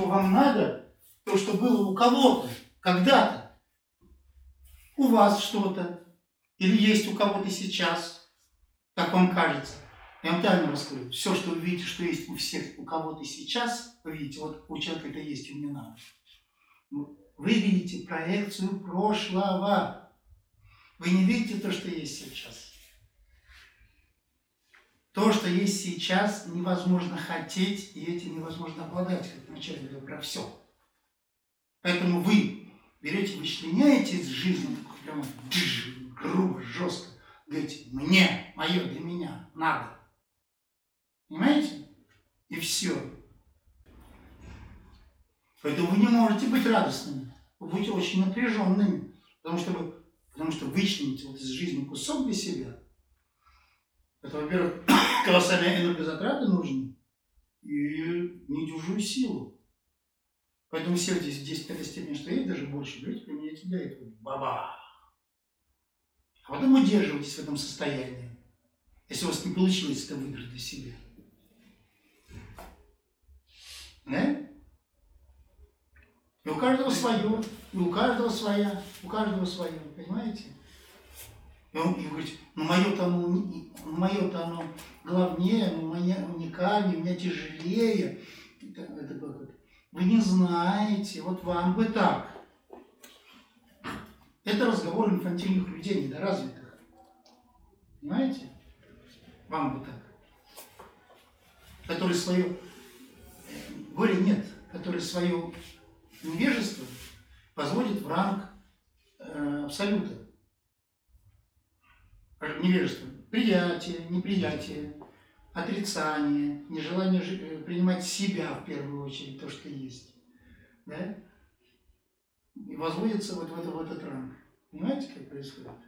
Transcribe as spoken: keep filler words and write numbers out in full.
что вам надо, то, что было у кого-то, когда-то. У вас что-то. Или есть у кого-то сейчас, как вам кажется. Я вам тайну раскрою. Все, что вы видите, что есть у всех, у кого-то сейчас, вы видите, вот у человека это есть, и у меня надо. Вы видите проекцию прошлого. Вы не видите то, что есть сейчас. То, что есть сейчас, невозможно хотеть, и этим невозможно обладать, как вначале говорил про все. Поэтому вы берете, вычленяете из жизни, прямо грубо, жестко, говорите, мне, мое, для меня, надо. Понимаете? И все. Поэтому вы не можете быть радостными. Вы будете очень напряженными. Потому что вы, потому что вычлените вот из жизни кусок для себя. Это, во-первых, колоссальные энергозатраты нужны и недюжую силу. Поэтому все здесь в десять пятой степени, что есть, даже больше, берите, применяйте для этого. Баба! А потом удерживайтесь в этом состоянии, если у вас не получилось это выбрать для себя. Да? И у каждого свое, и у каждого своя, у каждого свое, понимаете? И он и говорит, ну мое-то оно, мое-то оно главнее, ну мое уникальнее, у меня тяжелее. Это, это как это? Вы не знаете, вот вам бы так. Это разговор инфантильных людей, недоразвитых. Понимаете? Вам бы так. Которые свое... Горе нет, которые свое невежество возводят в ранг э, абсолюта. Невежество. Приятие, неприятие, отрицание, нежелание принимать себя в первую очередь, то, что есть. Да? И возводится вот в, это, в этот ранг. Понимаете, как происходит?